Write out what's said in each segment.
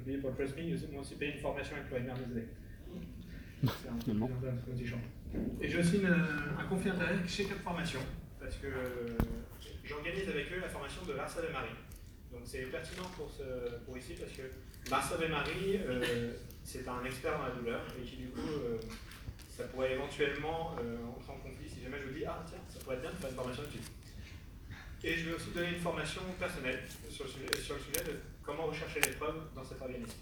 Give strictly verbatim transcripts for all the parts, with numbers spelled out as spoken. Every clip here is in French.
payé pour le Trust Me, ils m'ont aussi payé une formation avec Loimer Mesley. C'est un peu plus intelligent. Et j'ai aussi une, un conflit d'intérêt chez Cap Formation, parce que j'organise avec eux la formation de Lars Ave-Marie. Donc c'est pertinent pour, ce, pour ici, parce que Lars Ave-Marie, euh, c'est un expert dans la douleur, et qui du coup, euh, ça pourrait éventuellement euh, entrer en conflit si jamais je vous dis « Ah tiens, ça pourrait être bien de faire une formation dessus ». Et je vais aussi donner une formation personnelle sur le sujet, sur le sujet de comment rechercher les preuves dans cet organisme.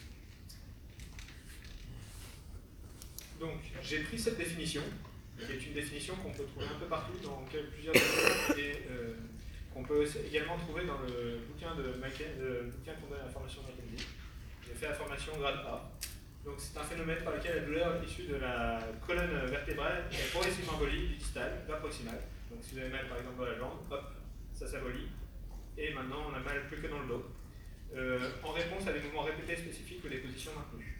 Donc, j'ai pris cette définition, qui est une définition qu'on peut trouver un peu partout dans plusieurs livres et euh, qu'on peut également trouver dans le bouquin de Mackenzie, le bouquin qu'on donne à la formation de Mackenzie. J'ai fait la formation grade A. Donc, c'est un phénomène par lequel la douleur issue de la colonne vertébrale est progressivement abolie du distal vers proximal. Donc, si vous avez mal par exemple dans la jambe, hop, ça s'abolit. Et maintenant, on a mal plus que dans le dos. Euh, en réponse à des mouvements répétés spécifiques ou des positions maintenues.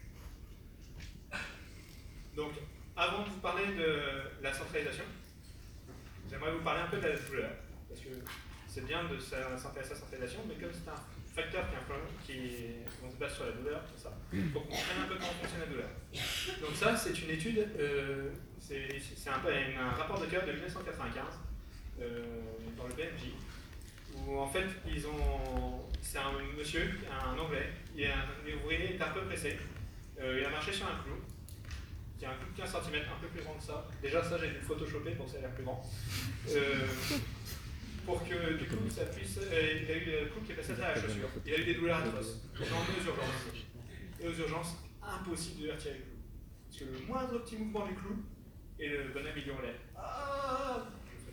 Donc, avant de vous parler de la centralisation, j'aimerais vous parler un peu de la douleur, parce que c'est bien de s'intéresser à la centralisation, mais comme c'est un facteur qui, qui on se base sur la douleur, tout ça, il faut qu'on comprenne un peu comment fonctionne la douleur. Donc ça, c'est une étude, euh, c'est un, un rapport de cœur de mille neuf cent quatre-vingt-quinze, euh, dans le B M J, où en fait, ils ont, c'est un monsieur, un anglais, il est un ouvrier, il est un peu pressé, euh, il a marché sur un clou, qui a un clou de quinze centimètres, un peu plus grand que ça. Déjà, ça, j'ai dû le photoshopper pour que ça ait l'air plus grand. Euh, pour que, du coup, ça puisse... Euh, il a eu le clou qui est passé à la chaussure. Il a eu des douleurs atroces. On est emmené aux urgences. Et aux urgences, impossible de lui retirer le clou. Parce que le moindre petit mouvement du clou, et le bonhomme, il hurlait. Ah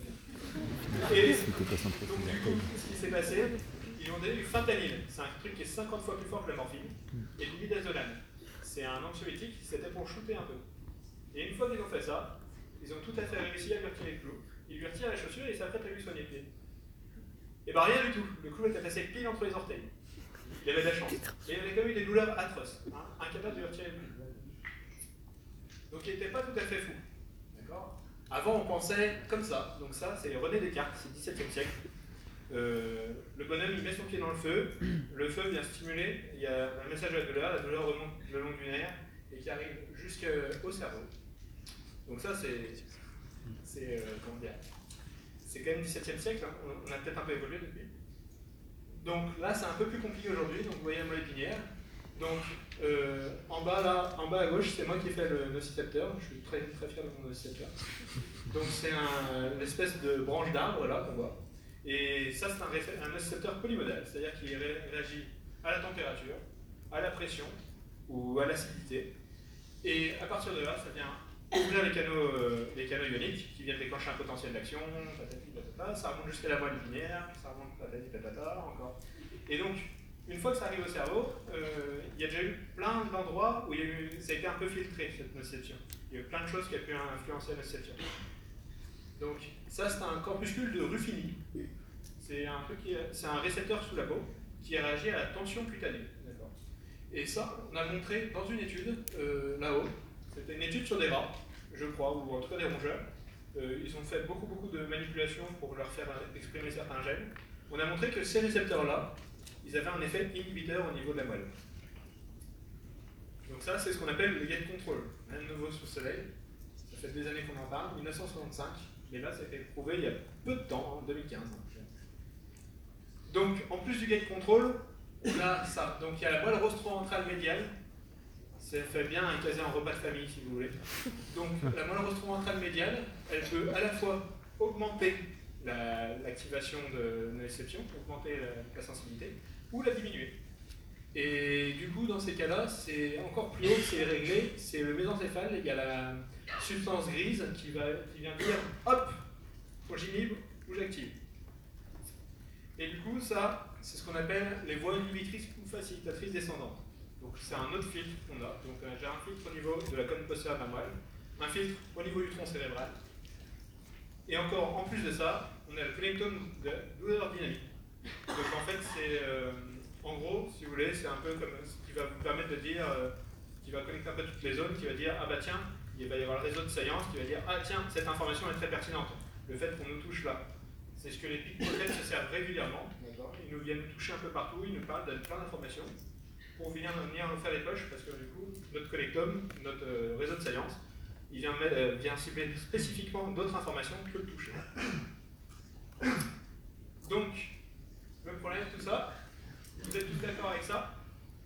Et donc, du coup, ce qui s'est passé, ils ont donné du fentanyl. C'est un truc qui est cinquante fois plus fort que la morphine. Et du midazolam. C'est un anxiolytique, c'était pour shooter un peu. Et une fois qu'ils ont fait ça, ils ont tout à fait réussi à lui retirer les clous. Ils lui retirent la chaussure et ils s'apprêtent à lui soigner le pied. Et bien rien du tout. Le clou était passé pile entre les orteils. Il avait de la chance. Mais il avait quand même eu des douleurs atroces, hein, incapable de lui retirer le clou. Donc il n'était pas tout à fait fou. D'accord ? Avant on pensait comme ça. Donc ça, c'est René Descartes, c'est le dix-septième siècle. Euh, le bonhomme il met son pied dans le feu, le feu vient stimuler, il y a un message de la douleur, la douleur remonte le long du nerf et qui arrive jusqu'au cerveau. Donc ça c'est, c'est euh, comment dire, c'est quand même le dix-septième siècle, hein. on, on a peut-être un peu évolué depuis. Donc là c'est un peu plus compliqué aujourd'hui, donc vous voyez la moelle épinière. Donc euh, en bas là, en bas à gauche, c'est moi qui ai fait le nocicepteur, je suis très, très fier de mon nocicepteur. Donc c'est un, une espèce de branche d'arbre là qu'on voit. Et ça, c'est un, un récepteur polymodal, c'est-à-dire qu'il ré réagit à la température, à la pression ou à l'acidité. Et à partir de là, ça vient ouvrir les canaux, euh, les canaux ioniques qui viennent déclencher un potentiel d'action, patati patata, ça remonte jusqu'à la moelle épinière, ça remonte patati patata, encore. Et donc, une fois que ça arrive au cerveau, euh, il y a déjà eu plein d'endroits où il y a eu, ça a été un peu filtré, cette nociception. Il y a eu plein de choses qui ont pu influencer la nociception. Donc, ça, c'est un corpuscule de Ruffini. C'est un, un récepteur sous la peau qui réagit à la tension cutanée. Et ça, on a montré dans une étude, euh, là-haut, c'était une étude sur des rats, je crois, ou en tout cas des rongeurs. Euh, ils ont fait beaucoup, beaucoup de manipulations pour leur faire exprimer certains gènes. On a montré que ces récepteurs-là, ils avaient un effet inhibiteur au niveau de la moelle. Donc ça, c'est ce qu'on appelle le gate control. Un nouveau sous le soleil. Ça fait des années qu'on en parle, mille neuf cent soixante-cinq. Et là, ça a été prouvé il y a peu de temps, en deux mille quinze. Donc, en plus du gate control, on a ça. Donc, il y a la moelle rostroventrale médiale. Ça fait bien un casé en repas de famille, si vous voulez. Donc, la moelle rostroventrale médiale, elle peut à la fois augmenter l'activation la, de nociception, augmenter la, la sensibilité, ou la diminuer. Et du coup, dans ces cas-là, c'est encore plus haut, c'est réglé, c'est le mésencéphale, il y a la substance grise qui, va, qui vient dire hop, faut j'inhibe ou j'active. Et du coup, ça, c'est ce qu'on appelle les voies inhibitrices ou facilitatrices descendantes. Donc, c'est un autre filtre qu'on a. Donc, euh, j'ai un filtre au niveau de la colonne postérieure de la moelle, un filtre au niveau du tronc cérébral. Et encore, en plus de ça, on a le plénictome de douleur dynamique. Donc, en fait, c'est. Euh, En gros, si vous voulez, c'est un peu comme ce qui va vous permettre de dire, euh, qui va connecter un peu toutes les zones, qui va dire, ah bah tiens, il va y avoir le réseau de saillance qui va dire, ah tiens, cette information est très pertinente. Le fait qu'on nous touche là, c'est ce que les pickpockets se servent régulièrement. Ils nous viennent toucher un peu partout, ils nous parlent de plein d'informations. pour venir, venir nous faire des poches, parce que du coup, notre collectome, notre euh, réseau de science, il vient, euh, vient cibler spécifiquement d'autres informations que le toucher. Donc, le problème de tout ça, vous êtes tous d'accord avec ça?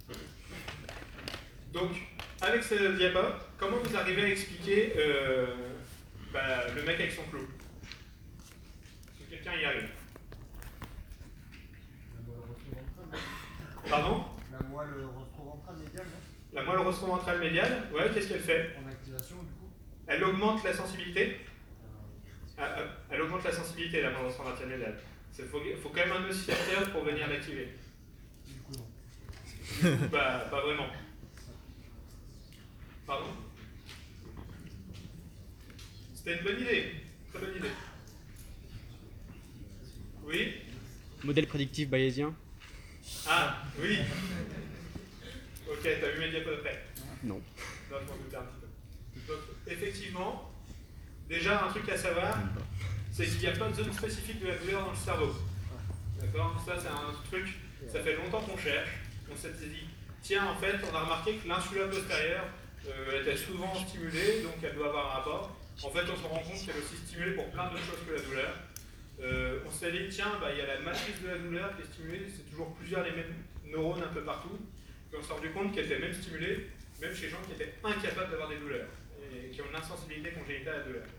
Donc, avec ce diapo, comment vous arrivez à expliquer euh, bah, le mec avec son clou? Est-ce que quelqu'un y arrive? Pardon? La moelle rostroventrale médiale, non? La moelle rostroventrale médiale, ouais, qu'est-ce qu'elle fait? En activation, du coup? Elle augmente la sensibilité. Euh, elle augmente la sensibilité, la moelle rostroventrale médiale. Il faut, faut quand même un oscillateur pour venir l'activer. Du coup, non. Bah, pas vraiment. Pardon? C'était une bonne idée. Très bonne idée. Oui? Modèle prédictif bayésien? Ah, oui. Ok, t'as vu mes diapos d'après? Non. Non, je m'en doutais un petit peu. Donc, effectivement, déjà, un truc à savoir, c'est qu'il n'y a pas de zone spécifique de la douleur dans le cerveau. D'accord? Ça, c'est un truc, ça fait longtemps qu'on cherche. On s'est dit, tiens, en fait, on a remarqué que l'insula postérieure euh, était souvent stimulée, donc elle doit avoir un rapport. En fait, on se rend compte qu'elle est aussi stimulée pour plein d'autres choses que la douleur. Euh, on s'est dit, tiens, bah, il y a la matrice de la douleur qui est stimulée, c'est toujours plusieurs les mêmes neurones un peu partout. Et on s'est rendu compte qu'elle était même stimulée, même chez gens qui étaient incapables d'avoir des douleurs, et qui ont une insensibilité congénitale à la douleur.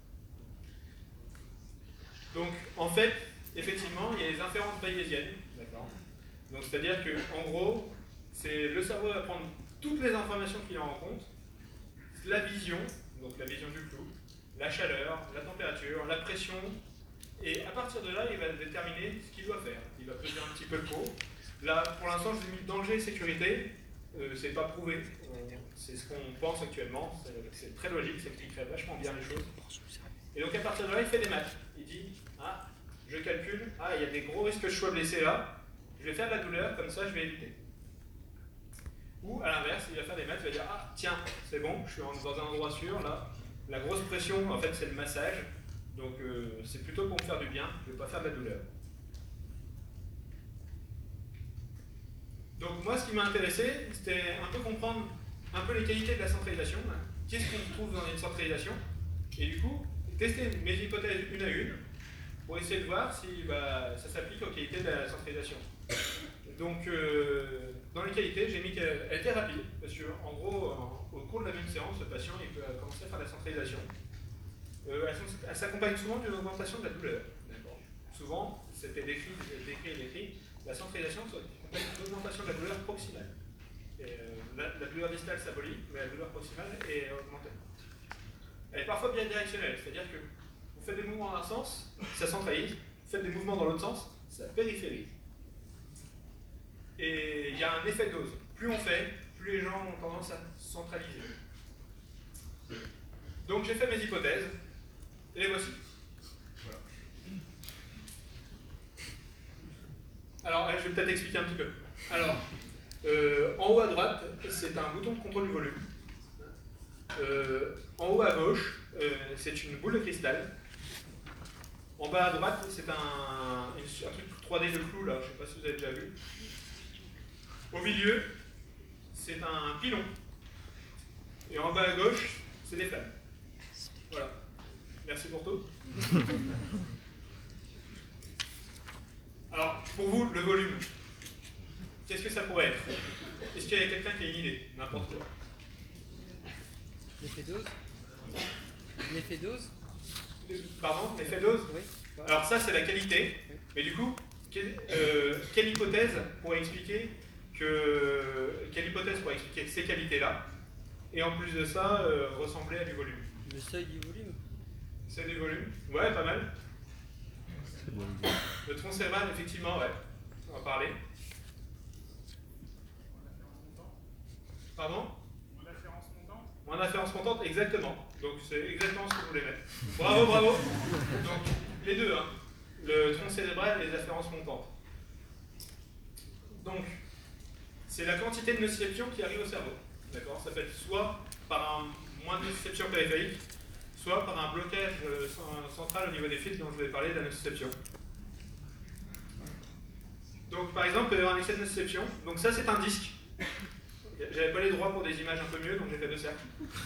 Donc, en fait, effectivement, il y a les inférences bayésiennes. Donc, c'est-à-dire qu'en gros, c'est le cerveau va prendre toutes les informations qu'il en rend compte, la vision, donc la vision du flou, la chaleur, la température, la pression, et à partir de là, il va déterminer ce qu'il doit faire. Il va peser un petit peu le pot. Là, pour l'instant, je vous ai mis danger et sécurité. Euh, c'est pas prouvé. C'est ce qu'on pense actuellement. C'est très logique, ça expliquerait vachement bien les choses. Et donc, à partir de là, il fait des maths. Il dit, ah, je calcule, ah, il y a des gros risques que je sois blessé là. Je vais faire de la douleur, comme ça, je vais éviter. Ou, à l'inverse, il va faire des maths, il va dire, ah, tiens, c'est bon, je suis dans un endroit sûr, là. La grosse pression, en fait, c'est le massage. Donc, euh, c'est plutôt pour me faire du bien, je ne vais pas faire de la douleur. Donc, moi, ce qui m'a intéressé, c'était un peu comprendre un peu les qualités de la centralisation. Qu'est-ce qu'on trouve dans une centralisation? Et du coup, tester mes hypothèses une à une pour essayer de voir si bah, ça s'applique aux qualités de la centralisation. Donc, euh, dans les qualités, j'ai mis qu'elle était rapide, parce qu'en gros, en, au cours de la même séance, le patient il peut commencer à faire la centralisation. Euh, elle elle s'accompagne souvent d'une augmentation de la douleur. Souvent, c'était décrit, décrit et décrit, la centralisation s'accompagne d'une augmentation de la douleur proximale. Et, euh, la, la douleur distale s'abolit, mais la douleur proximale est augmentée. Elle est parfois bidirectionnelle, c'est-à-dire que vous faites des mouvements dans un sens, ça centralise, vous faites des mouvements dans l'autre sens, ça périphérise. Et il y a un effet de dose. Plus on fait, plus les gens ont tendance à centraliser. Donc j'ai fait mes hypothèses, et les voici. Voilà. Alors, je vais peut-être expliquer un petit peu. Alors, euh, en haut à droite, c'est un bouton de contrôle du volume. Euh, en haut à gauche, euh, c'est une boule de cristal. En bas à droite, c'est un, un truc trois D de clou, là, je ne sais pas si vous avez déjà vu. Au milieu, c'est un pilon. Et en bas à gauche, c'est des flammes. Voilà. Merci pour tout. Alors, pour vous, le volume, qu'est-ce que ça pourrait être? Est-ce qu'il y a quelqu'un qui a une idée? N'importe quoi. L'effet dose? L'effet dose? Pardon, l'effet dose? Oui. Alors ça, c'est la qualité. Mais du coup, quelle, euh, quelle hypothèse pourrait expliquer que quelle hypothèse pourrait expliquer ces qualités-là, et en plus de ça, euh, ressembler à du volume? Le seuil du volume? C'est du volume? Ouais, pas mal. Le tronc cérébral, effectivement, ouais. On va parler. Pardon? Mon afférence montante? Mon afférence montante, exactement. Donc c'est exactement ce que vous voulez mettre. Bravo, bravo. Donc les deux, hein. Le tronc cérébral et les afférences montantes. Donc, c'est la quantité de nociception qui arrive au cerveau. D'accord? Ça peut être soit par un moins de nociception périphérique, soit par un blocage euh, central au niveau des fils dont je vais parler de la nociception. Donc, par exemple, il peut y avoir un excès de nociception. Donc ça, c'est un disque. J'avais pas les droits pour des images un peu mieux, donc j'ai fait deux cercles.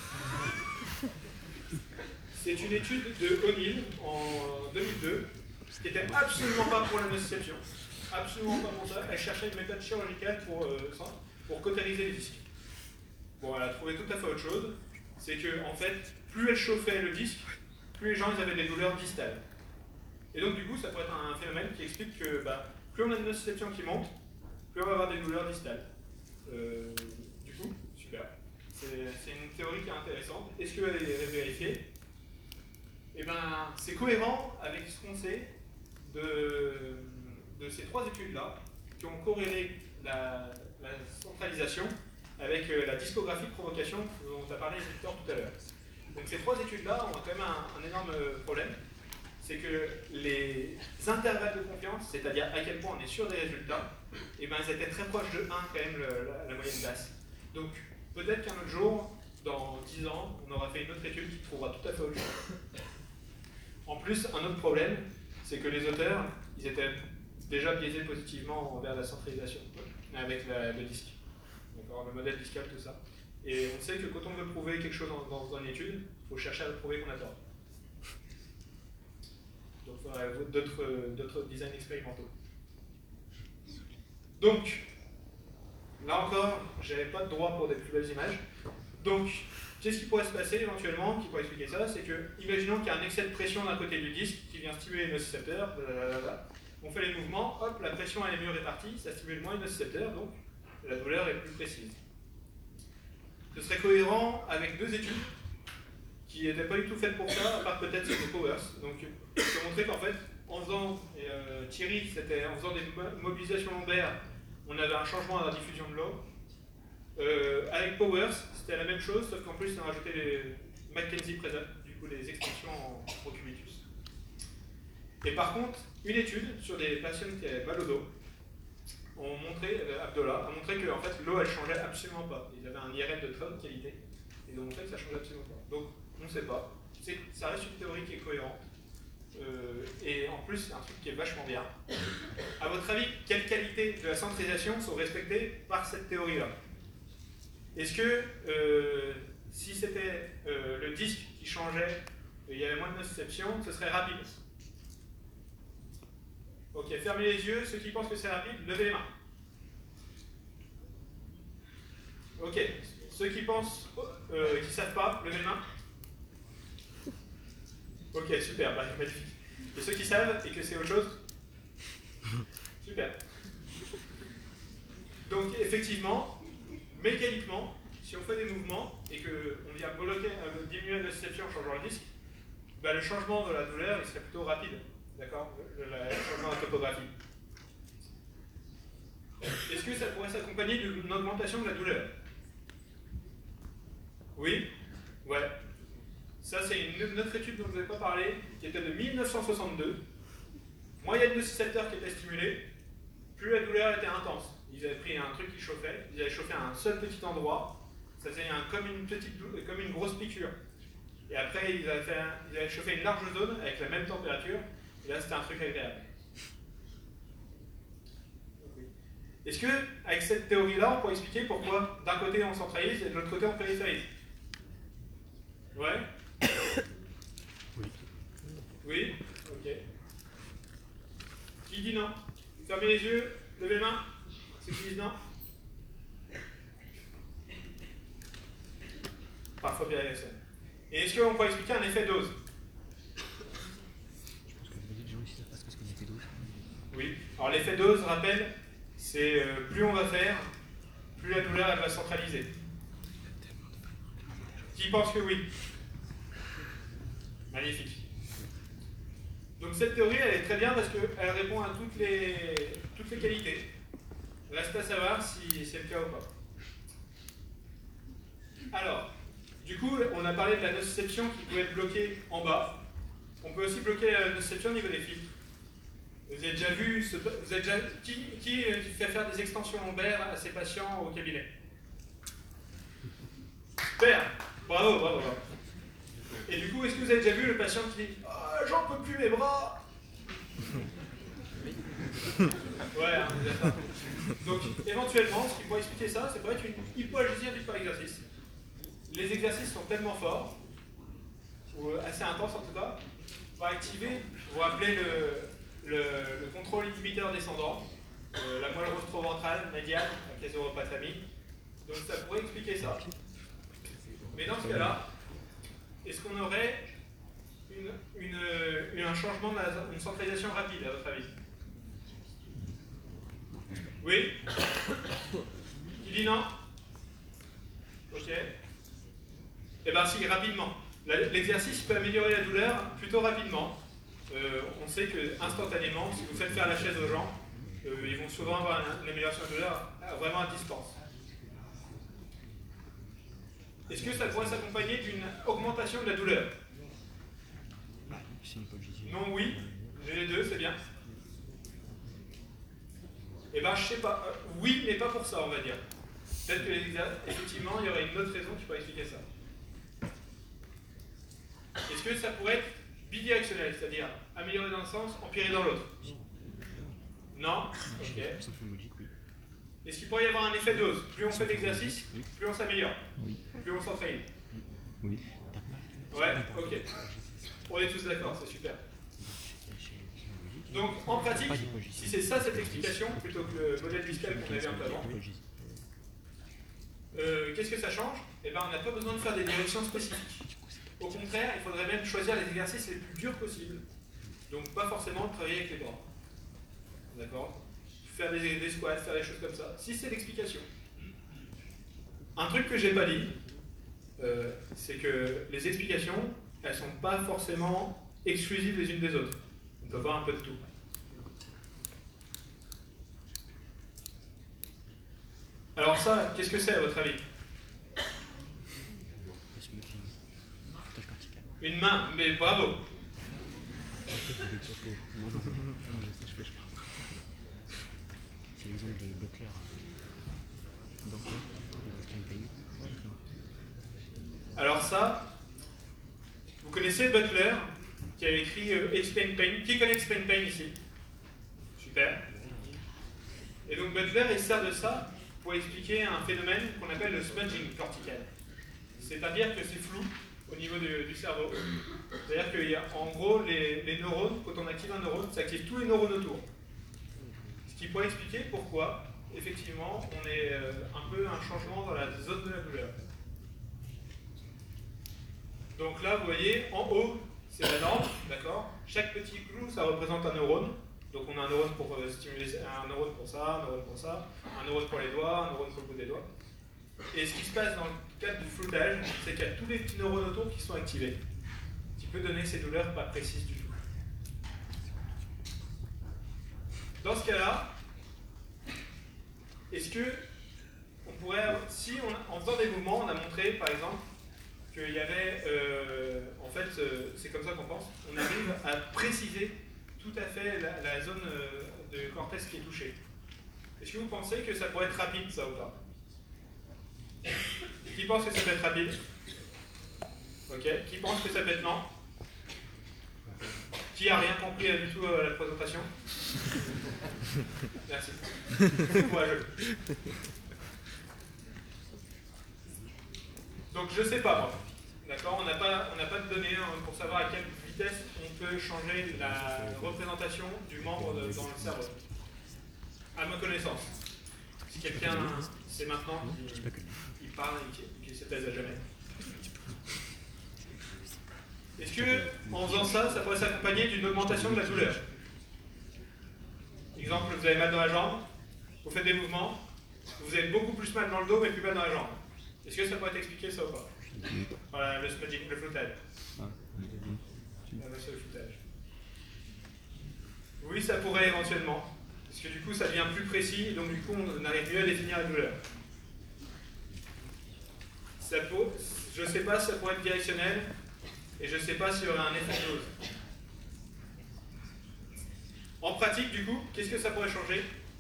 C'est une étude de O'Neill en deux mille deux, qui n'était absolument pas pour la nociception, absolument pas pour ça. Elle cherchait une méthode chirurgicale pour, euh, ça, pour cautériser les disques. Bon, elle a trouvé tout à fait autre chose. C'est que, en fait, plus elle chauffait le disque, plus les gens ils avaient des douleurs distales. Et donc, du coup, ça pourrait être un phénomène qui explique que bah, plus on a une nociception qui monte, plus on va avoir des douleurs distales. Euh, du coup, super. C'est une théorie qui est intéressante. Est-ce qu'elle est vérifiée? Eh bien, c'est cohérent avec ce qu'on sait de, de ces trois études-là, qui ont corrélé la, la centralisation avec euh, la discographie de provocation dont a parlé Victor tout à l'heure. Donc ces trois études-là ont quand même un, un énorme problème, c'est que les intervalles de confiance, c'est-à-dire à quel point on est sûr des résultats, eh ben, ils étaient très proches de un quand même, le, la, la moyenne basse. Donc peut-être qu'un autre jour, dans dix ans, on aura fait une autre étude qui trouvera tout à fait autre chose. En plus, un autre problème, c'est que les auteurs, ils étaient déjà biaisés positivement envers la centralisation, avec la, le disque. Le modèle discal, tout ça. Et on sait que quand on veut prouver quelque chose dans, dans une étude, il faut chercher à prouver qu'on a tort. Donc il faudrait d'autres designs expérimentaux. Donc, là encore, je n'avais pas de droit pour des plus belles images. Donc, qu'est-ce qui pourrait se passer éventuellement, qui pourrait expliquer ça? C'est que, imaginons qu'il y a un excès de pression d'un côté du disque qui vient stimuler les nocicepteurs, blablabla. On fait les mouvements, hop, la pression elle est mieux répartie, ça stimule moins les nocicepteurs, donc la douleur est plus précise. Ce serait cohérent avec deux études qui n'étaient pas du tout faites pour ça, à part peut-être celle de Powers. Donc, je vais montrer qu'en fait, en faisant, et euh, Thierry, c'était en faisant des mobilisations lombaires, on avait un changement dans la diffusion de l'eau. Euh, avec Powers, c'était la même chose, sauf qu'en plus, on a rajouté les Mackenzie Present, du coup, les extensions en procubitus. Et par contre, une étude sur des patients qui avaient mal au dos, ont montré, euh, Abdullah a montré que en fait, l'eau elle changeait absolument pas. Ils avaient un I R M de très haute qualité. Et ils ont montré que ça changeait absolument pas. Donc on ne sait pas. Ça reste une théorie qui est cohérente. Euh, et en plus, c'est un truc qui est vachement bien. À votre avis, quelles qualités de la centralisation sont respectées par cette théorie-là? Est-ce que euh, si c'était euh, le disque qui changeait, il y avait moins de nociception, ce serait rapide? Ok, fermez les yeux, ceux qui pensent que c'est rapide, levez les mains. Ok, ceux qui pensent, euh, qui ne savent pas, levez les mains. Ok, super, bah, magnifique. Et ceux qui savent et que c'est autre chose? Super. Donc effectivement, mécaniquement, si on fait des mouvements et qu'on vient bloquer, euh, diminuer la nociception en changeant le disque, bah, le changement de la douleur il serait plutôt rapide. D'accord, le, le, le changement de topographie. Est-ce que ça pourrait s'accompagner d'une augmentation de la douleur? Oui? Ouais. Ça, c'est une, une autre étude dont je ne vous ai pas parlé, qui était de mille neuf cent soixante-deux. Moins il y a de nocicepteurs qui étaient stimulés, plus la douleur était intense. Ils avaient pris un truc qui chauffait, ils avaient chauffé un seul petit endroit, ça faisait un, comme, une petite, comme une grosse piqûre. Et après, ils avaient, fait un, ils avaient chauffé une large zone avec la même température. Et là, c'était un truc agréable. Est-ce que, avec cette théorie-là, on pourrait expliquer pourquoi d'un côté on centralise et de l'autre côté on périphérise? Ouais? Oui. Oui? Ok. Qui dit non? Fermez les yeux, levez les mains. Ceux qui disent non? Parfois bien S M. Et est-ce qu'on pourrait expliquer un effet dose? Oui. Alors l'effet dose, rappel, c'est euh, plus on va faire, plus la douleur elle va centraliser. Qui pense que oui? Magnifique. Donc cette théorie, elle est très bien parce qu'elle répond à toutes les, toutes les qualités. Reste à savoir si c'est le cas ou pas. Alors, du coup, on a parlé de la nociception qui pouvait être bloquée en bas. On peut aussi bloquer la nociception au niveau des filtres. Vous avez déjà vu, ce, vous avez déjà, qui, qui fait faire des extensions lombaires à ses patients au cabinet? Super, bravo, bravo, bravo. Et du coup, est-ce que vous avez déjà vu le patient qui dit oh, j'en peux plus mes bras? Ouais, hein, d'accord. Donc, éventuellement, ce qui pourrait expliquer ça, ça pourrait être une hypoalgésie induite par l'exercice. Les exercices sont tellement forts, ou assez intenses en tout cas, on va activer, vous rappelez le, le, le contrôle inhibiteur descendant, euh, la moelle rostroventrale médiane, la caséropathamie. Donc ça pourrait expliquer ça. Mais dans ce cas-là, est-ce qu'on aurait une, une, une, un changement, de la, une centralisation rapide à votre avis? Oui? Qui dit non? Ok. Eh bien si, rapidement. L'exercice peut améliorer la douleur plutôt rapidement. Euh, on sait que instantanément, si vous faites faire la chaise aux gens, euh, ils vont souvent avoir une, une amélioration de la douleur vraiment à distance. Est-ce que ça pourrait s'accompagner d'une augmentation de la douleur? Non, oui. J'ai les deux, c'est bien. Eh bien, je sais pas. Euh, oui, mais pas pour ça, on va dire. Peut-être que effectivement, il y aurait une autre raison qui pourrait expliquer ça. Est-ce que ça pourrait être bidirectionnel, c'est-à-dire améliorer dans un sens, empirer dans l'autre? Non? Ok. Est-ce qu'il pourrait y avoir un effet dose? Plus on fait d'exercice, plus on s'améliore. Plus on s'entraîne. Oui. Ouais, ok. On est tous d'accord, c'est super. Donc, en pratique, si c'est ça cette explication, plutôt que le modèle fiscal qu'on avait un peu avant, euh, qu'est-ce que ça change? Eh bien, on n'a pas besoin de faire des directions spécifiques. Au contraire, il faudrait même choisir les exercices les plus durs possibles. Donc, pas forcément travailler avec les bras. D'accord? Faire des, des squats, faire des choses comme ça. Si c'est l'explication. Un truc que j'ai pas dit, euh, c'est que les explications, elles sont pas forcément exclusives les unes des autres. On peut voir un peu de tout. Alors ça, qu'est-ce que c'est à votre avis? Une main, mais bravo. C'est l'exemple de Butler. Alors ça, vous connaissez Butler, qui a écrit euh, Explain Pain. Qui connaît Explain Pain ici? Super. Et donc Butler, il sert de ça pour expliquer un phénomène qu'on appelle le smudging cortical. C'est-à-dire que c'est flou au niveau du, du cerveau. C'est-à-dire qu'en gros, les, les neurones, quand on active un neurone, ça active tous les neurones autour. Ce qui pourrait expliquer pourquoi, effectivement, on est euh, un peu un changement dans la zone de la douleur. Donc là, vous voyez, en haut, c'est la norme, d'accord? Chaque petit clou, ça représente un neurone. Donc on a un neurone pour euh, stimuler, un neurone pour ça, un neurone pour ça, un neurone pour les doigts, un neurone pour le bout des doigts. Et ce qui se passe dans le cadre du floutage, c'est qu'il y a tous les petits neurones autour qui sont activés, qui peut donner ces douleurs pas précises du tout. Dans ce cas-là, est-ce que on pourrait, si on, en faisant des mouvements, on a montré par exemple qu'il y avait, euh, en fait, euh, c'est comme ça qu'on pense, on arrive à préciser tout à fait la, la zone euh, de cortex qui est touchée. Est-ce que vous pensez que ça pourrait être rapide, ça ou pas? Qui pense que ça peut être rapide? Ok. Qui pense que ça peut être lent? Qui a rien compris du tout à la présentation? Merci. Courageux. Donc je sais pas moi. D'accord? On n'a pas, on n'a pas de données hein, pour savoir à quelle vitesse on peut changer la représentation du membre de, dans le cerveau. À ma connaissance. Si quelqu'un sait maintenant qui, qui parle et qui, qui se taise à jamais. Est-ce que, en faisant ça, ça pourrait s'accompagner d'une augmentation de la douleur? Exemple, vous avez mal dans la jambe, vous faites des mouvements, vous avez beaucoup plus mal dans le dos mais plus mal dans la jambe. Est-ce que ça pourrait t'expliquer ça ou pas? Voilà, le smudging, le floutage. Le floutage. Oui, ça pourrait éventuellement. Parce que du coup, ça devient plus précis, et donc du coup, on arrive mieux à définir la douleur. Ça peut, je ne sais pas si ça pourrait être directionnel, et je ne sais pas s'il y aurait un effet de dose. En pratique, du coup, qu'est-ce que ça pourrait changer?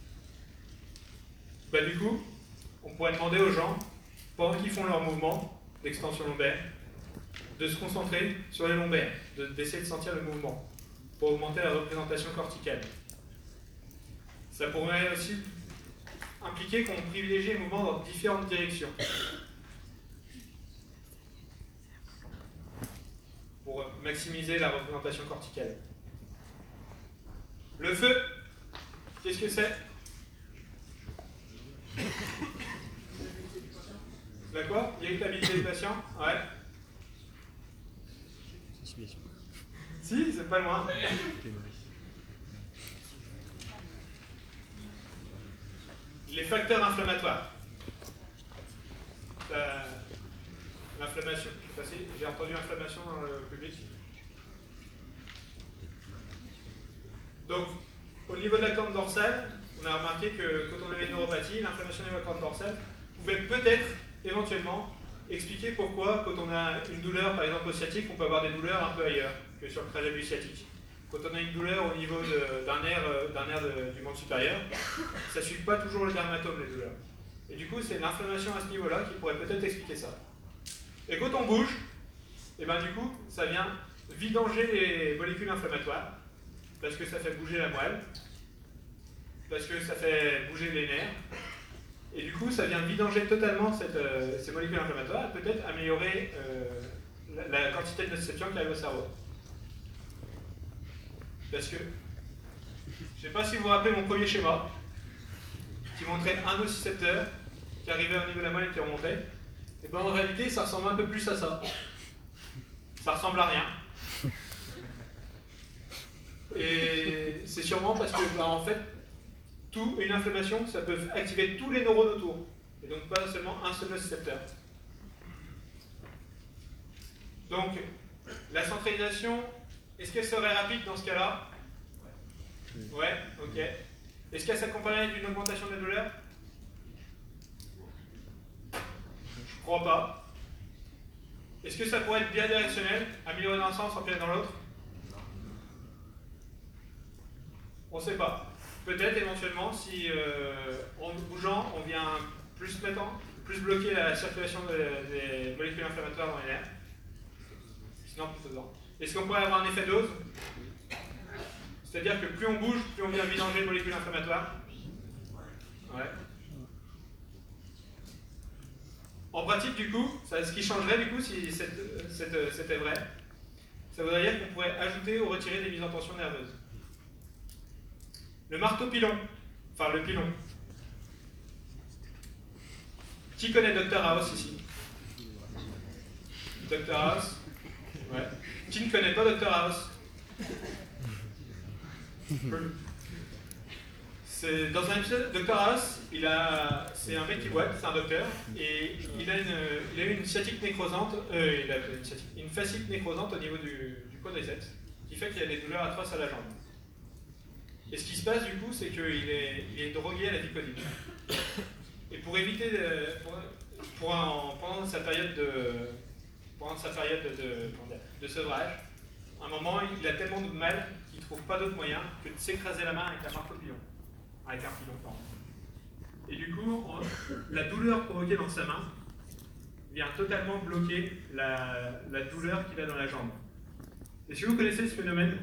Bah, du coup, on pourrait demander aux gens, pendant qu'ils font leur mouvement d'extension lombaire, de se concentrer sur les lombaires, d'essayer de, de sentir le mouvement, pour augmenter la représentation corticale. Ça pourrait aussi impliquer qu'on privilégie les mouvements dans différentes directions. Pour maximiser la représentation corticale. Le feu, qu'est-ce que c'est? La quoi? Irritabilité du patient? Ouais. Sensibilisation. Si, c'est pas loin. Les facteurs inflammatoires. La- L'inflammation. Je sais pas si j'ai entendu inflammation dans le public. Donc, au niveau de la corne dorsale, on a remarqué que quand on avait une neuropathie, l'inflammation de la corne dorsale pouvait peut-être, éventuellement, expliquer pourquoi, quand on a une douleur, par exemple au sciatique, on peut avoir des douleurs un peu ailleurs que sur le trajet du sciatique. Quand on a une douleur au niveau d'un nerf, euh, d'un nerf de- du membre supérieur, ça ne suit pas toujours le dermatome, les douleurs. Et du coup, c'est l'inflammation à ce niveau-là qui pourrait peut-être expliquer ça. Et quand on bouge, et ben du coup, ça vient vidanger les molécules inflammatoires, parce que ça fait bouger la moelle, parce que ça fait bouger les nerfs, et du coup, ça vient vidanger totalement cette, euh, ces molécules inflammatoires, et peut-être améliorer euh, la, la quantité de nociception qui arrive au cerveau. Parce que, je ne sais pas si vous vous rappelez mon premier schéma, qui montrait un nocicepteur qui arrivait au niveau de la moelle et qui remontait. Et bien en réalité, ça ressemble un peu plus à ça. Ça ressemble à rien. Et c'est sûrement parce que, bah, en fait, tout, une inflammation, ça peut activer tous les neurones autour. Et donc pas seulement un seul nocicepteur. Donc, la centralisation, est-ce qu'elle serait rapide dans ce cas-là? Ouais, ok. Est-ce qu'elle s'accompagnerait d'une augmentation de la douleur? Je crois pas. Est-ce que ça pourrait être bidirectionnel, améliorer dans un sens, empirer dans l'autre? On ne sait pas. Peut-être éventuellement, si euh, en bougeant, on vient plus, mettre en, plus bloquer la circulation de, des molécules inflammatoires dans les nerfs. Sinon, plutôt dedans. Est-ce qu'on pourrait avoir un effet dose? C'est-à-dire que plus on bouge, plus on vient vidanger les molécules inflammatoires. Ouais. En pratique, du coup, ça, ce qui changerait, du coup, si c'était vrai, ça voudrait dire qu'on pourrait ajouter ou retirer des mises en tension nerveuses. Le marteau pilon, enfin le pilon. Qui connaît docteur House ici? docteur House? Ouais. Qui ne connaît pas docteur House? C'est dans un épisode, docteur House, il a, c'est un mec qui boite, c'est un docteur, et il a, une, il a eu une sciatique nécrosante, euh, il a une, sciatique, une fasciite nécrosante au niveau du, du quadriceps, qui fait qu'il a des douleurs atroces à la jambe. Et ce qui se passe du coup, c'est qu'il est, il est drogué à la vicodine. Et pour éviter, de, pour, pour un, pendant sa période de, pendant sa période de, de, de sevrage, à un moment, il a tellement de mal qu'il ne trouve pas d'autre moyen que de s'écraser la main avec un marteau pilon. Avec un pilon, pardon. Et du coup, on, la douleur provoquée dans sa main vient totalement bloquer la, la douleur qu'il a dans la jambe. Est-ce que vous connaissez ce phénomène?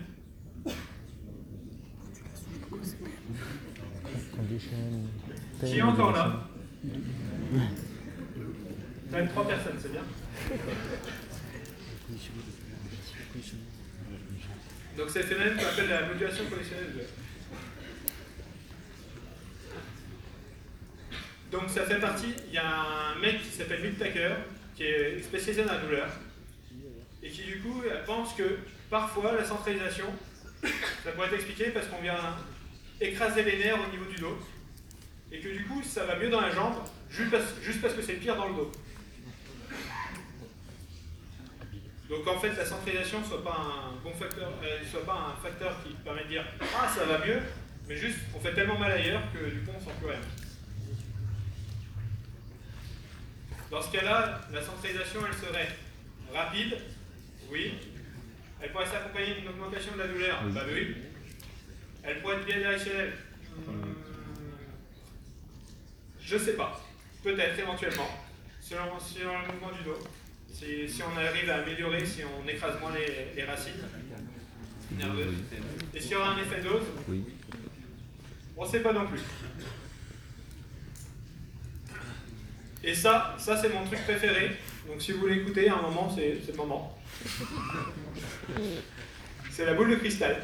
Qui est encore là? Quand même trois personnes, c'est bien. Donc c'est le phénomène qu'on appelle la modulation conditionnelle. Donc ça fait partie, il y a un mec qui s'appelle Bill Tucker, qui est spécialisé dans la douleur, et qui du coup pense que parfois la centralisation, ça pourrait être expliqué parce qu'on vient écraser les nerfs au niveau du dos, et que du coup ça va mieux dans la jambe, juste parce, juste parce que c'est pire dans le dos. Donc en fait la centralisation ne soit pas un bon facteur, euh, soit pas un facteur qui permet de dire ah ça va mieux, mais juste on fait tellement mal ailleurs que du coup on sent plus rien. Dans ce cas-là, la centralisation elle serait rapide, oui. Elle pourrait s'accompagner d'une augmentation de la douleur, oui. Bah oui. Elle pourrait être bidirectionnelle. Hum, je sais pas. Peut-être, éventuellement. Selon, selon le mouvement du dos. Si, si on arrive à améliorer, si on écrase moins les, les racines nerveuses. Est-ce qu'il y aura un effet dose? Oui. On ne sait pas non plus. Et ça, ça c'est mon truc préféré. Donc si vous voulez écouter, à un moment, c'est le moment. C'est la boule de cristal.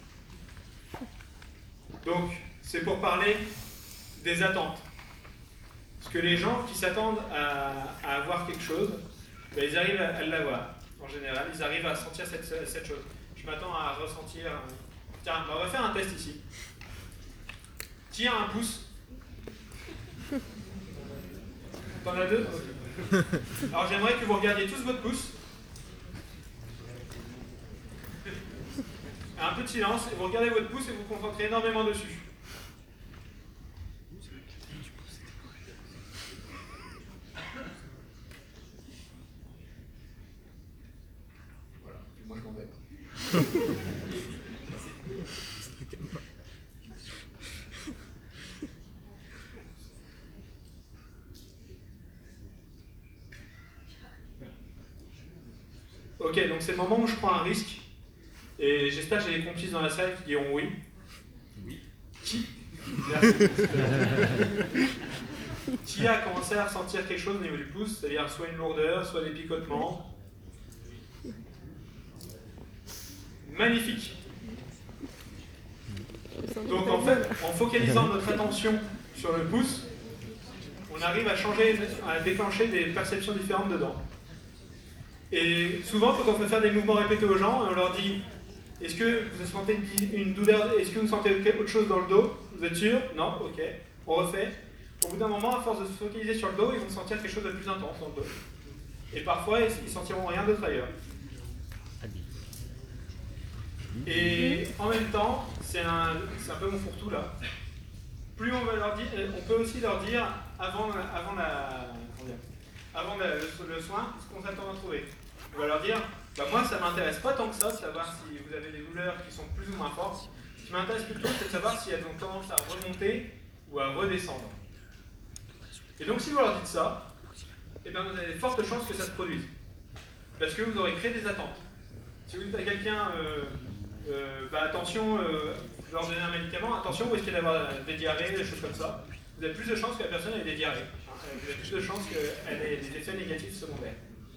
Donc, c'est pour parler des attentes. Parce que les gens qui s'attendent à, à avoir quelque chose, ben, ils arrivent à, à l'avoir. En général, ils arrivent à sentir cette, cette chose. Je m'attends à ressentir... Tiens, on va faire un test ici. Tiens un pouce. T'en as deux? Alors j'aimerais que vous regardiez tous votre pouce. Un peu de silence, et vous regardez votre pouce et vous vous concentrez énormément dessus. Voilà, moi je m'en vais. Ok, donc c'est le moment où je prends un risque. Et j'espère que j'ai des complices dans la salle qui diront oui. Oui. Qui Qui a commencé à ressentir quelque chose au niveau du pouce, c'est-à-dire soit une lourdeur, soit des picotements. Magnifique. Donc en fait, en focalisant notre attention sur le pouce, on arrive à changer, à déclencher des perceptions différentes dedans. Et souvent, quand on fait faire des mouvements répétés aux gens, on leur dit: est-ce que vous sentez une douleur? Est-ce que vous sentez autre chose dans le dos? Vous êtes sûr? Non? Ok. On refait. Au bout d'un moment, à force de se focaliser sur le dos, ils vont sentir quelque chose de plus intense dans le dos. Et parfois, ils sentiront rien d'autre ailleurs. Et en même temps, c'est un, un peu mon fourre-tout là. Plus on va leur dire, on peut aussi leur dire avant, avant, la, avant la, le, le soin ce qu'on s'attend à trouver. On va leur dire: bah moi ça m'intéresse pas tant que ça de savoir si vous avez des douleurs qui sont plus ou moins fortes. Ce qui m'intéresse plutôt, c'est de savoir si elles ont tendance à remonter ou à redescendre. Et donc si vous leur dites ça, eh ben vous avez de fortes chances que ça se produise. Parce que vous aurez créé des attentes. Si vous dites à quelqu'un, euh, euh, bah attention, euh, je leur donne un médicament, attention, vous risquez d'avoir des diarrhées, des choses comme ça, vous avez plus de chances que la personne ait des diarrhées. Vous avez plus de chances qu'elle ait des effets négatifs secondaires.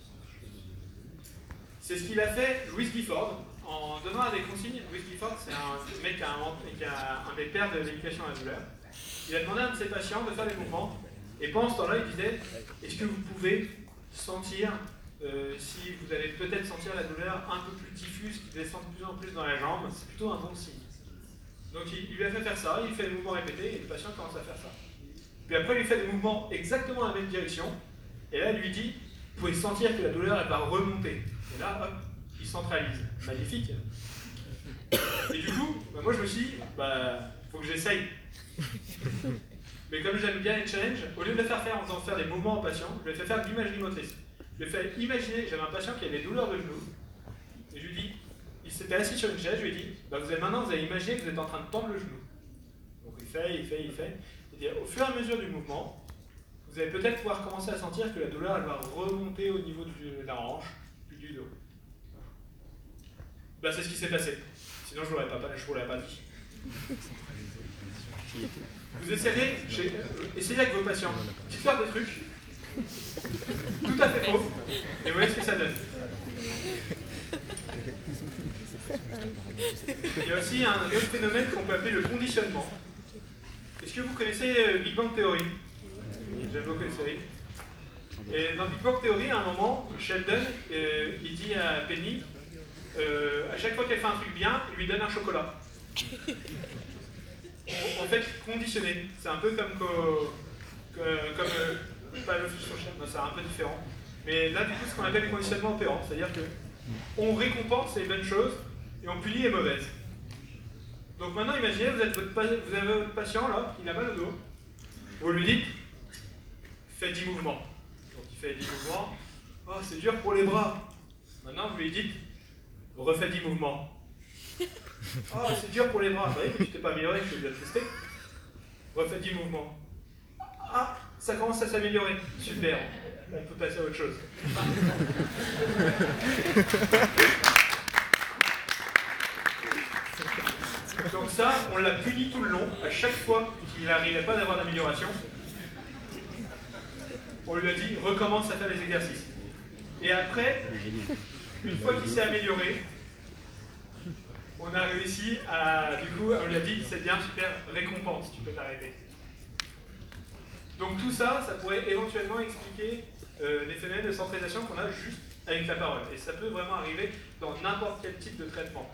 C'est ce qu'il a fait Louis Gifford en donnant des consignes. Louis Gifford, c'est un mec qui a inventé, qui a un des pères de l'éducation à la douleur. Il a demandé à un de ses patients de faire des mouvements, et pendant ce temps-là, il disait: est-ce que vous pouvez sentir, euh, si vous allez peut-être sentir la douleur un peu plus diffuse, qui descend de plus en plus dans la jambe, c'est plutôt un bon signe. Donc il, il lui a fait faire ça, il fait des mouvements répétés, et le patient commence à faire ça. Puis après, il lui fait des mouvements exactement dans la même direction, et là, il lui dit: vous pouvez sentir que la douleur, elle va remonter. Et là, hop, il centralise. Magnifique. Et du coup, bah moi je me suis dit, bah, faut que j'essaye. Mais comme j'aime bien les challenges, au lieu de le faire faire en faisant faire des mouvements aux patients, je lui ai fait faire de l'imagerie motrice. Je lui ai fait imaginer, j'avais un patient qui avait des douleurs de genoux, et je lui ai dit, il s'était assis sur une chaise, je lui ai dit, bah vous avez, maintenant vous allez imaginer que vous êtes en train de tendre le genou. Donc il fait, il fait, il fait. Et dit, au fur et à mesure du mouvement, vous allez peut-être pouvoir commencer à sentir que la douleur elle va remonter au niveau de la hanche, puis du dos. Bah c'est ce qui s'est passé. Sinon je ne vous l'aurais pas dit. Vous essayez, essayez avec vos patients, dites-leur des trucs tout à fait faux, et vous voyez ce que ça donne. Il y a aussi un autre phénomène qu'on peut appeler le conditionnement. Est-ce que vous connaissez Big Bang Theory? J'aime beaucoup les séries. Et dans Big Bang Theory, à un moment, Sheldon, euh, il dit à Penny, euh, à chaque fois qu'elle fait un truc bien, il lui donne un chocolat. En fait, conditionné. C'est un peu comme, co, co, comme euh, pas le fiche social, c'est un peu différent. Mais là, du coup, c'est ce qu'on appelle le conditionnement opérant. C'est-à-dire qu'on récompense les bonnes choses et on punit les mauvaises. Donc maintenant, imaginez, vous, êtes votre, vous avez votre patient là, il a mal au dos. Vous lui dites, fais dix mouvements. Donc il fait dix mouvements. Oh, c'est dur pour les bras. Maintenant, vous lui dites, refais dix mouvements. Oh, c'est dur pour les bras. Vous voyez que tu t'es pas amélioré, que je vais tester. Refais dix mouvements. Ah, ça commence à s'améliorer. Super. On peut passer à autre chose. Donc ça, on l'a puni tout le long. À chaque fois qu'il n'arrivait pas d'avoir d'amélioration, on lui a dit recommence à faire les exercices. Et après, une fois qu'il s'est amélioré, on a réussi à, du coup, on lui a dit c'est bien, super, récompense, tu peux t'arrêter. Donc tout ça, ça pourrait éventuellement expliquer euh, les phénomènes de centralisation qu'on a juste avec la parole. Et ça peut vraiment arriver dans n'importe quel type de traitement.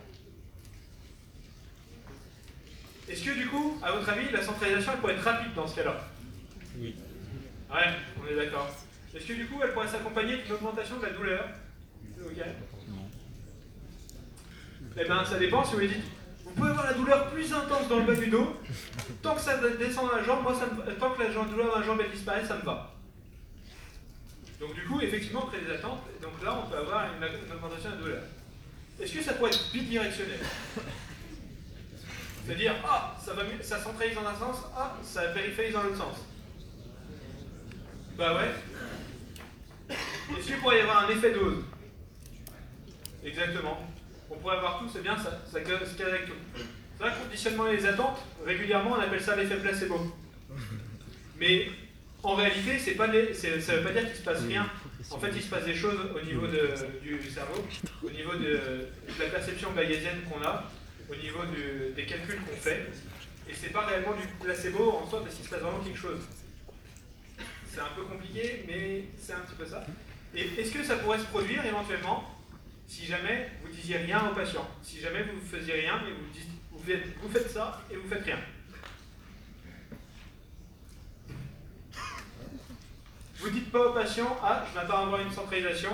Est-ce que du coup, à votre avis, la centralisation elle pourrait être rapide dans ce cas-là? Oui. Ouais, on est d'accord. Est-ce que du coup, elle pourrait s'accompagner d'une augmentation de la douleur? Ok. Non. Eh bien, ça dépend si vous lui dites. Vous pouvez avoir la douleur plus intense dans le bas du dos. Tant que ça descend dans la jambe, moi, ça me... tant que la douleur dans la jambe elle disparaît, ça me va. Donc du coup, effectivement, on crée des attentes. Donc là, on peut avoir une, une augmentation de la douleur. Est-ce que ça pourrait être bidirectionnel? C'est-à-dire, ah, ça, va mieux, ça centralise dans un sens, ah, ça périphéralise dans l'autre sens. Bah ouais. Est-ce qu'il pourrait y avoir un effet dose? Exactement. On pourrait avoir tout, c'est bien, ça, ça se cale avec tout. C'est vrai, conditionnement et les attentes, régulièrement, on appelle ça l'effet placebo. Mais en réalité, c'est pas les, c'est, ça ne veut pas dire qu'il ne se passe rien. En fait, il se passe des choses au niveau de, du cerveau, au niveau de, de la perception bayésienne qu'on a, au niveau du, des calculs qu'on fait. Et c'est pas réellement du placebo en soi, parce qu'il se passe vraiment quelque chose. C'est un peu compliqué, mais c'est un petit peu ça. Et est-ce que ça pourrait se produire éventuellement si jamais vous disiez rien au patient? Si jamais vous ne faisiez rien, mais vous, dites, vous, faites, vous faites ça et vous faites rien. Vous dites pas au patient, ah, je m'attends à avoir une centralisation.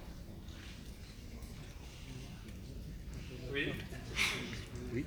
Oui. Oui.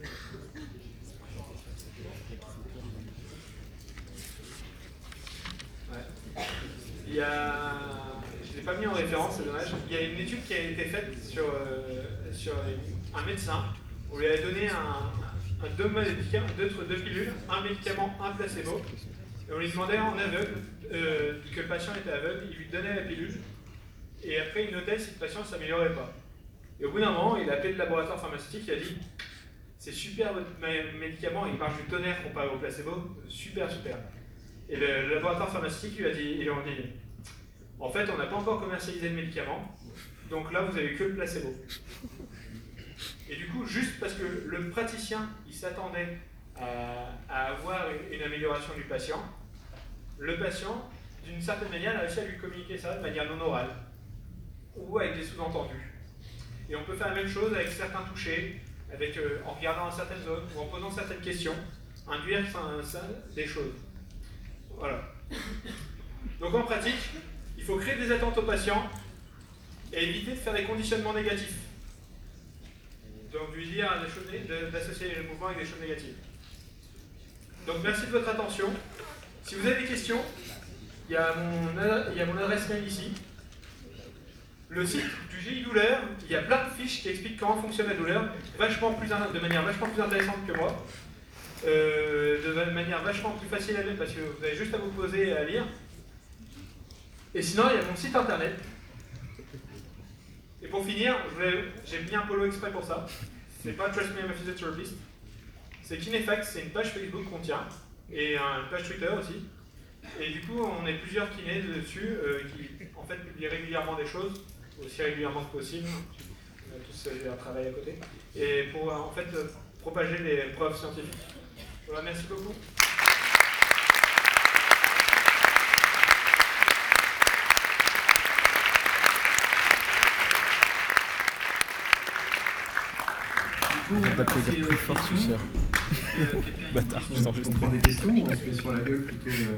Ouais. Il y a, je ne l'ai pas mis en référence, c'est dommage. Il y a une étude qui a été faite sur, euh, sur un médecin. On lui a donné un, un, deux médicaments, deux, deux pilules, un médicament, un placebo. Et on lui demandait en aveugle, euh, que le patient était aveugle, il lui donnait la pilule. Et après, il notait si le patient ne s'améliorait pas. Et au bout d'un moment, il a appelé le laboratoire pharmaceutique, il a dit c'est super votre médicament, il marche du tonnerre comparé au placebo, super, super. Et le, le laboratoire pharmaceutique lui a dit, ils lui ont dit en fait, on n'a pas encore commercialisé le médicament, donc là, vous avez que le placebo. Et du coup, juste parce que le praticien, il s'attendait à, à avoir une, une amélioration du patient, le patient, d'une certaine manière, a réussi à lui communiquer ça de manière non orale, ou avec des sous-entendus. Et on peut faire la même chose avec certains touchés, avec, euh, en regardant dans certaines zones, ou en posant certaines questions, induire ça, ça, des choses. Voilà. Donc en pratique, il faut créer des attentes aux patients et éviter de faire des conditionnements négatifs. Donc lui dire des choses, d'associer le mouvement avec des choses négatives. Donc merci de votre attention. Si vous avez des questions, il y a mon, il y a mon adresse mail ici. Le site du G I Douleur, il y a plein de fiches qui expliquent comment fonctionne la douleur, vachement plus, de manière vachement plus intéressante que moi, euh, de manière vachement plus facile à lire parce que vous avez juste à vous poser et à lire. Et sinon, il y a mon site internet. Et pour finir, j'ai mis un polo exprès pour ça. C'est pas Trust Me I'm a Physiotherapist. C'est Kinefax, c'est une page Facebook qu'on tient, et une page Twitter aussi. Et du coup, on est plusieurs kinés dessus euh, qui en fait publient régulièrement des choses, aussi régulièrement que possible. On a tous un travail à côté. Et pour en fait euh, propager les preuves scientifiques. Voilà, merci beaucoup. On va t'applaudir plus fort, suceur. Bâtard, je t'enregistre. On prend des questions ou on se met sur la gueule plutôt euh...